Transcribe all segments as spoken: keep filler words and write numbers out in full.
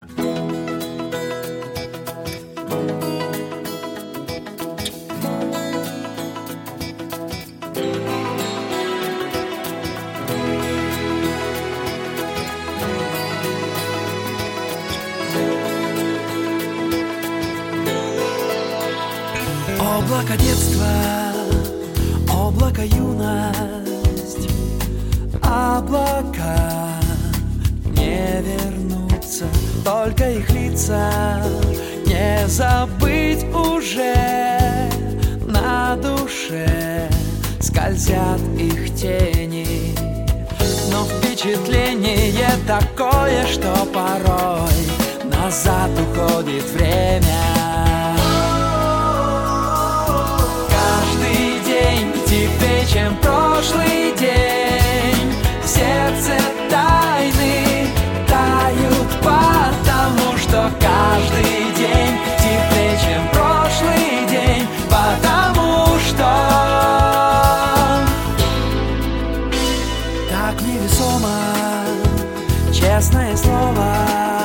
Облако детства, облако юность, облака не вернутся, только их лица не забыть уже. На душе скользят их тени, но впечатление такое, что порой назад уходит время. Теплее, чем прошлый день, в сердце тайны тают, потому что каждый день теплее, чем прошлый день, потому что так невесомо, честное слово,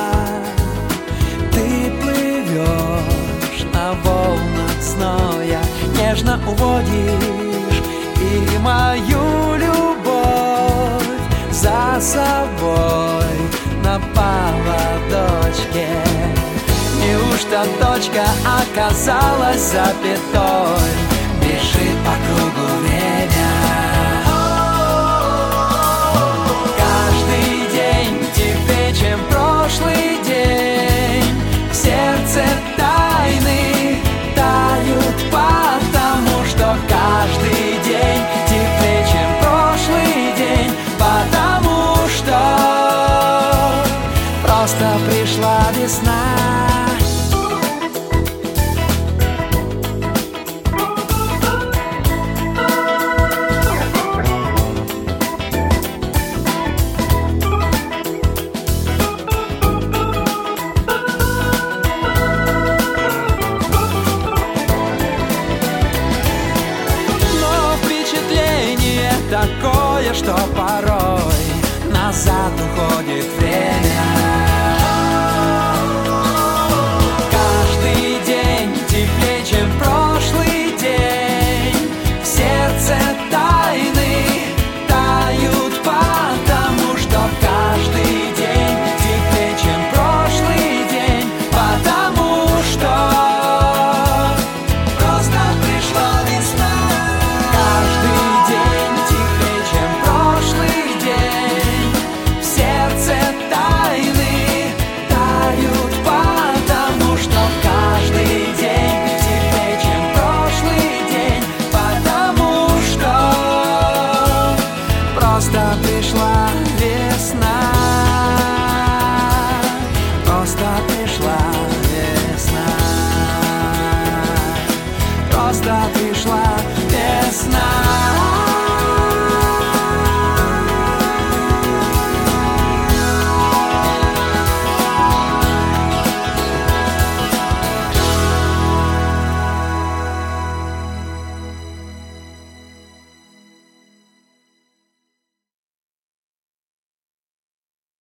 ты плывешь на волнах зноя, нежно уводишь и мою любовь за собой на поводочке. Неужто точка оказалась запятой? Бежит по кругу время. Каждый день теплее, чем прошлый день, в сердце тайны тают, потому что каждый день теплее, чем прошлый день, потому что просто пришла весна. Такое, что порой назад уходит время. Каждый день теплее, чем прошлый день, в сердце тайны тают, потому что каждый день теплее, чем прошлый день, потому что просто пришла весна. Каждый день теплее, чем прошлый день, в сердце тайны тают, потому что каждый день теплее, чем прошлый день, потому что просто пришла весна.